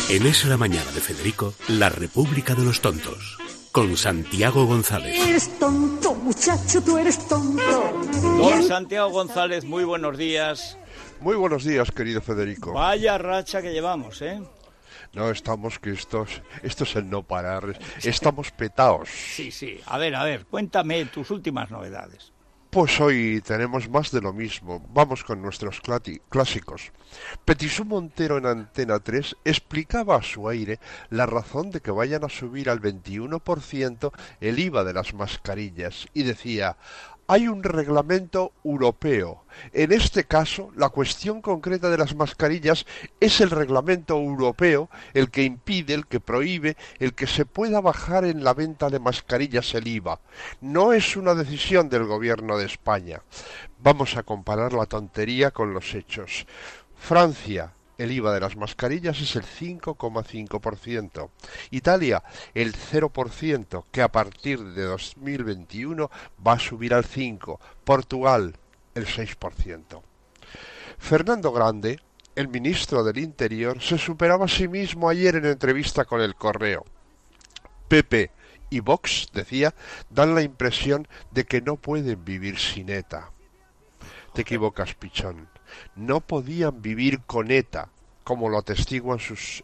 En Es la Mañana de Federico, la República de los Tontos, con Santiago González. Eres tonto, muchacho, tú eres tonto. Don Santiago González, muy buenos días. Muy buenos días, querido Federico. Vaya racha que llevamos, ¿eh? No, estamos que esto es el no parar. Estamos petaos. Sí. A ver, cuéntame tus últimas novedades. Pues hoy tenemos más de lo mismo. Vamos con nuestros clásicos. Petisú Montero en Antena 3 explicaba a su aire la razón de que vayan a subir al 21% el IVA de las mascarillas y decía: hay un reglamento europeo. En este caso, la cuestión concreta de las mascarillas es el reglamento europeo el que impide, el que prohíbe, el que se pueda bajar en la venta de mascarillas el IVA. No es una decisión del gobierno de España. Vamos a comparar la tontería con los hechos. Francia: el IVA de las mascarillas es el 5,5%. Italia, el 0%, que a partir de 2021 va a subir al 5%. Portugal, el 6%. Fernando Grande, el ministro del Interior, se superaba a sí mismo ayer en entrevista con El Correo. PP y Vox, decía, dan la impresión de que no pueden vivir sin ETA. Te equivocas, pichón. No podían vivir con ETA, como lo atestiguan sus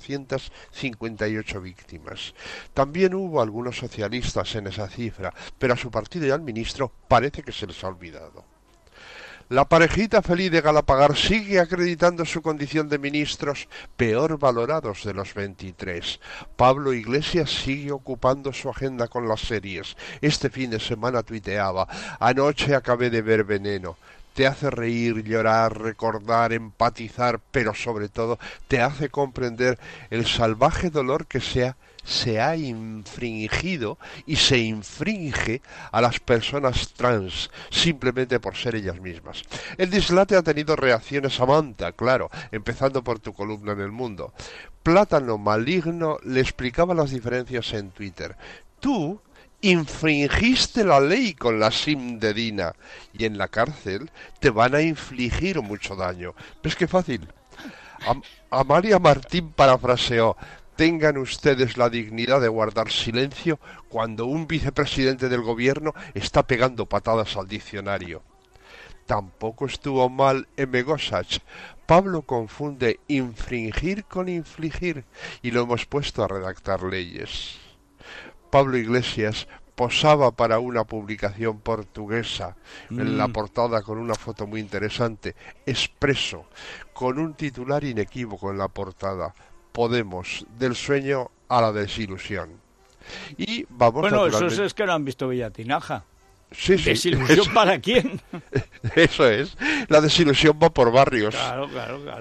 858 víctimas. También hubo algunos socialistas en esa cifra, pero a su partido y al ministro parece que se les ha olvidado. La parejita feliz de Galapagar sigue acreditando su condición de ministros peor valorados de los 23. Pablo Iglesias sigue ocupando su agenda con las series. Este fin de semana tuiteaba: anoche acabé de ver Veneno. Te hace reír, llorar, recordar, empatizar, pero sobre todo te hace comprender el salvaje dolor que se ha infringido y se infringe a las personas trans, simplemente por ser ellas mismas. El dislate ha tenido reacciones a manta, claro, empezando por tu columna en El Mundo. Plátano Maligno le explicaba las diferencias en Twitter. Tú infringiste la ley con la SIM de Dina y en la cárcel te van a infligir mucho daño. ¿Ves qué fácil? Amalia Martín parafraseó: tengan ustedes la dignidad de guardar silencio cuando un vicepresidente del gobierno está pegando patadas al diccionario. Tampoco estuvo mal M. Gossach. Pablo confunde infringir con infligir y lo hemos puesto a redactar leyes. Pablo Iglesias posaba para una publicación portuguesa en la portada con una foto muy interesante, Expreso, con un titular inequívoco en la portada: Podemos, del sueño a la desilusión. Y vamos naturalmente... eso es que no han visto Villatinaja. Sí. ¿Desilusión eso. ¿Para quién? Eso es, la desilusión va por barrios. Claro.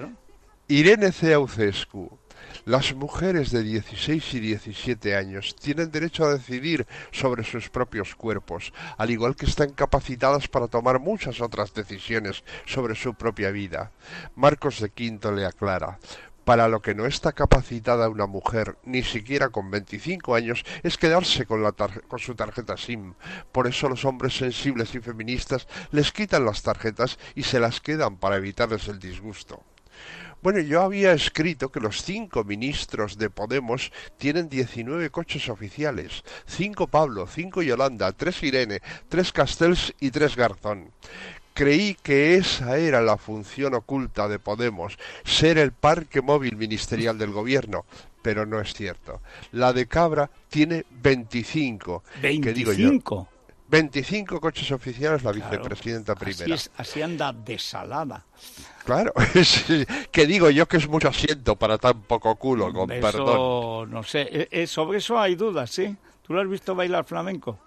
Irene Ceaucescu: las mujeres de 16 y 17 años tienen derecho a decidir sobre sus propios cuerpos, al igual que están capacitadas para tomar muchas otras decisiones sobre su propia vida. Marcos de Quinto le aclara: para lo que no está capacitada una mujer, ni siquiera con 25 años, es quedarse con su tarjeta SIM. Por eso los hombres sensibles y feministas les quitan las tarjetas y se las quedan para evitarles el disgusto. Bueno, yo había escrito que los 5 ministros de Podemos tienen 19 coches oficiales: 5 Pablo, 5 Yolanda, 3 Irene, 3 Castells y 3 Garzón. Creí que esa era la función oculta de Podemos, ser el parque móvil ministerial del gobierno, pero no es cierto. La de Cabra tiene 25. ¿25? Que digo yo, 25 coches oficiales la vicepresidenta primera. Así anda desalada. Claro, que digo yo que es mucho asiento para tan poco culo, con eso, perdón. No sé, sobre eso hay dudas, ¿sí? ¿Tú lo has visto bailar flamenco?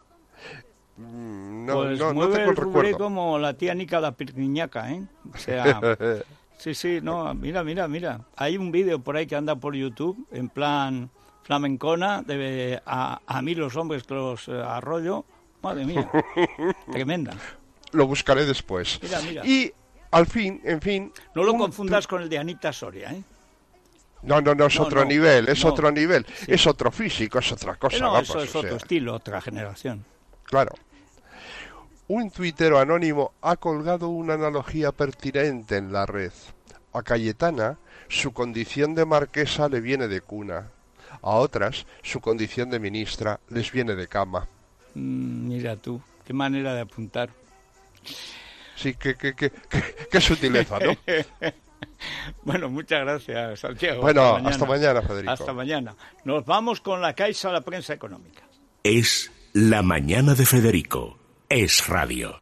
No, pues no mueve tengo el el rubré recuerdo. Como la tía Nica la Pirniñaca, ¿eh? O sea, sí, no, mira. Hay un vídeo por ahí que anda por YouTube, en plan flamencona, a mí los hombres que los arrollo. Madre mía, tremenda. Lo buscaré después. Mira. Y al fin, en fin... No lo confundas con el de Anita Soria, ¿eh? No, es otro nivel, otro nivel. Sí. Es otro físico, es otra cosa. No, vamos, eso es otro estilo, otra generación. Claro. Un tuitero anónimo ha colgado una analogía pertinente en la red. A Cayetana su condición de marquesa le viene de cuna. A otras su condición de ministra les viene de cama. Mira tú, qué manera de apuntar. Sí, qué sutileza, ¿no? Bueno, muchas gracias, Santiago. Bueno, hasta mañana, Federico. Hasta mañana. Nos vamos con la Caixa, la prensa económica. Es La Mañana de Federico. Es radio.